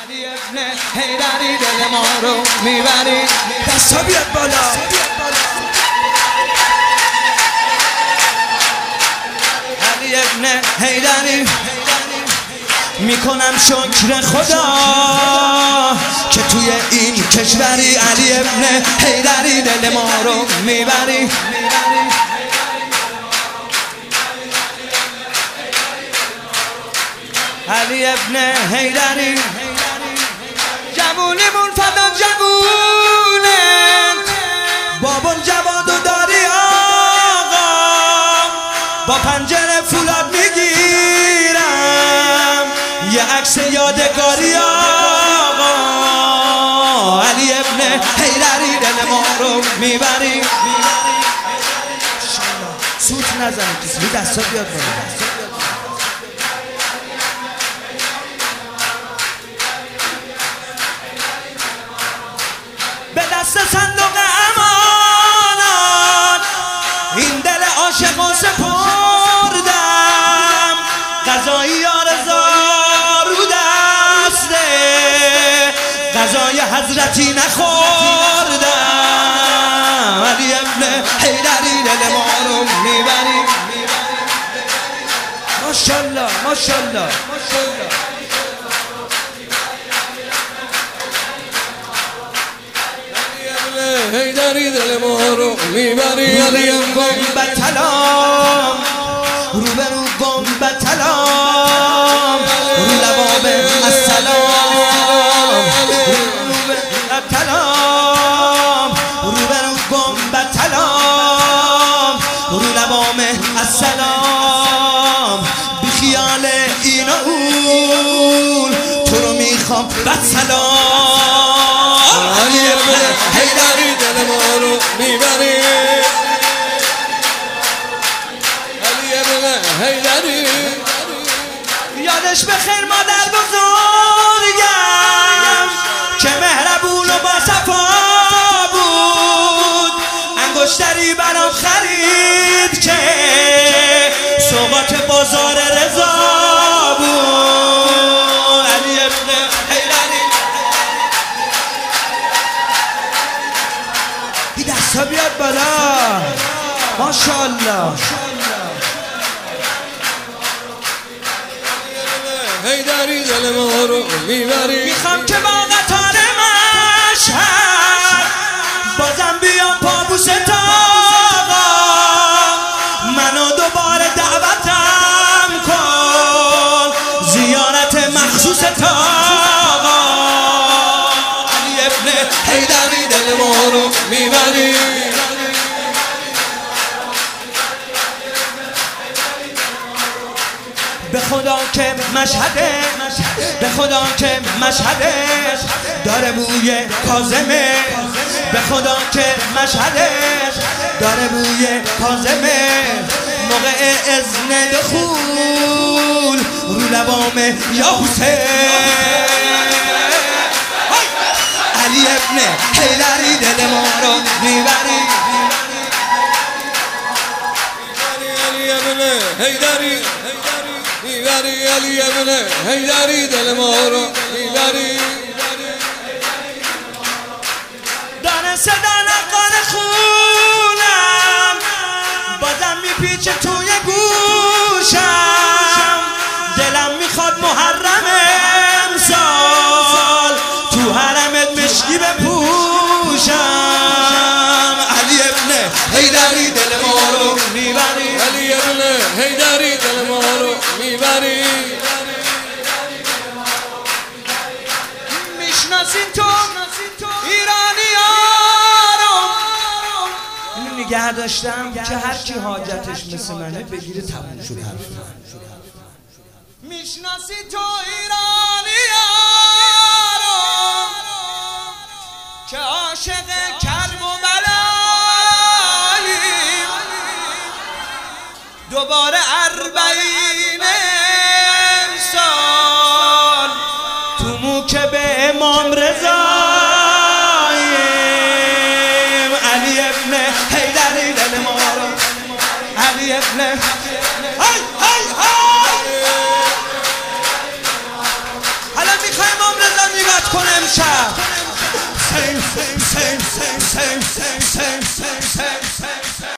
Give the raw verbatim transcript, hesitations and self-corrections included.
علی ابن حیدری دل ما رو میبری. دستا بیاد بالا. علی ابن حیدری میکنم شکر خدا که توی این کشوری علی ابن حیدری دل ما رو میبری. علی ابن حیدری جوونیمون فدا جوونه، بابون جواد و داری آقا، با پنجره فولاد میگیرم یه عکس یادگاری آقا. علی ابن حیدری دل ما رو میبری. سوت نزنه کسی، دستا بیاد بالا. به دست صندوق امانات این دل عاشقو سپردم، غذای آرزار رو دسته، غذای حضرتی نخوردم. علی ابن حیدری دل ما رو میبری. ماشاءالله ماشاءالله. حیدری دل ما رو میبری. علی گنبد طلام روبرو گنبد طلام، رو لباب السلام روبرو طلام، روبرو گنبد طلام، رو لبام السلام. بی خیال این و اون تو رو میخوام بد سلام. علی ابن حیدری دل ما رو میبری. علی ابن حیدری یادش بخیر مادر بزرگم که مهربون و با صفا بود، انگشتری برام خرید که سوغات بازار رضا بود. علی ابن حیدری دستا بیاد بالا. ماشاءالله. حیدری دل ما رو میبری. میخوام که با قطار مشهد بازم بیام پابوس تاقا، منو دوباره دعوتم کن زیارت مخصوص تاقا. علی ابن حیدری دل ما رو میبری. به خدا که مشهده، به خدا که مشهده داره بوی کاظمه، به خدا که مشهده داره بوی کاظمه. موقع اذن دخول رو لبام یا حسین. علی ابن حیدری دل ما رو میبری. علی ابن حیدری میبری. علی ابن حیدری دل ما رو میبری. دانه صدا نقال خونم بازم میپیچه توی گوشم، دلم میخواد محرم امسال تو حرمت مشکی بپوشم. علی ابن حیدری دل ما رو میبری. علی ابن حیدری دل ما رو میبری. میشناسی تو ایرانی رو اینو نگه داشتم که هر کی حاجتش مثل منه بگیره تموم شد حرف من. میشناسی تو ایرانی رو که عاشق کرب و بلاییم، دوباره اربعین امسال تو موکه به امام رضاییم. علی ابن حیدری دل ما رو. علی ابن های های های حالا میخوایم امام رضا حسین حسین حسین حسین